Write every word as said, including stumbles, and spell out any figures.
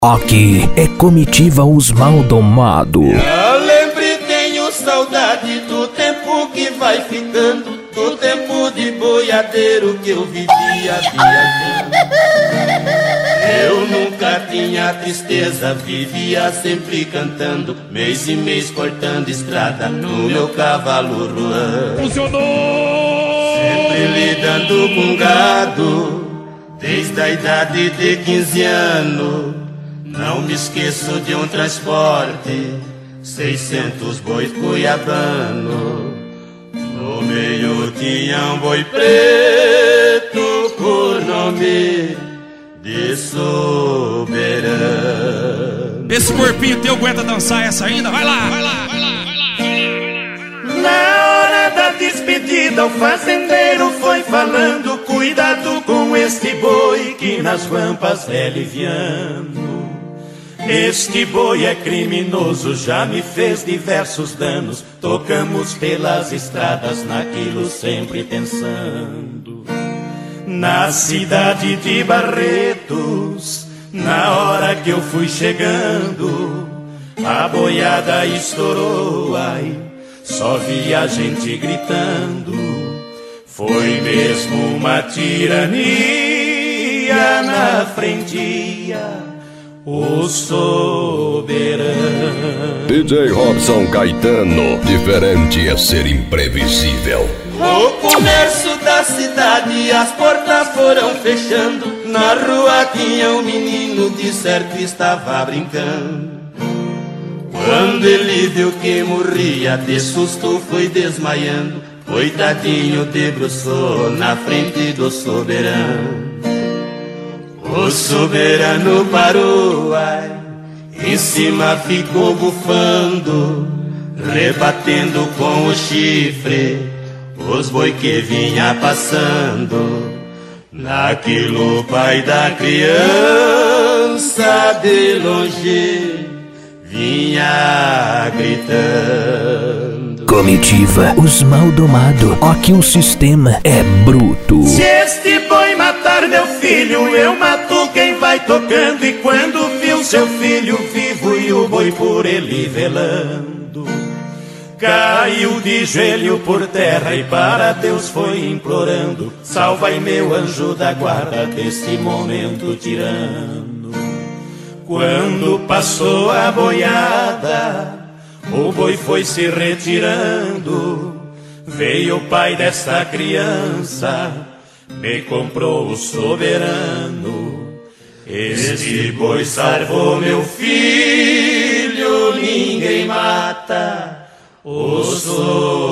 Aqui é Comitiva Os Maldomados. Eu lembro e tenho saudade do tempo que vai ficando, do tempo de boiadeiro que eu vivia viajando. Eu nunca tinha tristeza, vivia sempre cantando, mês e mês cortando estrada no meu cavalo Ruan. Funcionou! Sempre lidando com gado, desde a idade de quinze anos. Não me esqueço de um transporte, seiscentos bois cuiabano. No meio tinha um boi preto por nome de Soberano. Esse corpinho teu aguenta dançar essa ainda? Vai lá, vai lá, vai lá, vai lá, vai lá. Na hora da despedida o fazendeiro foi falando: cuidado com este boi que nas rampas é liviano. Este boi é criminoso, já me fez diversos danos. Tocamos pelas estradas naquilo sempre pensando. Na cidade de Barretos, na hora que eu fui chegando, a boiada estourou, ai, só vi a gente gritando. Foi mesmo uma tirania na frente, o soberano. D J Robson Caetano, diferente é ser imprevisível. O comércio da cidade, as portas foram fechando. Na rua tinha um menino, de certo estava brincando. Quando ele viu que morria, de susto foi desmaiando. Coitadinho debruçou na frente do soberano. O soberano parou, ai, em cima ficou bufando, rebatendo com o chifre os boi que vinha passando. Naquilo o pai da criança de longe vinha gritando: Comitiva Os Maldomados. Aqui o sistema é bruto. se este boi matar meu filho, eu mato quem vai tocando. E quando viu seu filho vivo e o boi por ele velando, caiu de joelho por terra e para Deus foi implorando: salva-i meu anjo da guarda deste momento tirano. Quando passou a boiada, o boi foi se retirando. Veio o pai desta criança, me comprou o soberano. Este boi salvou meu filho, ninguém mata o soberano.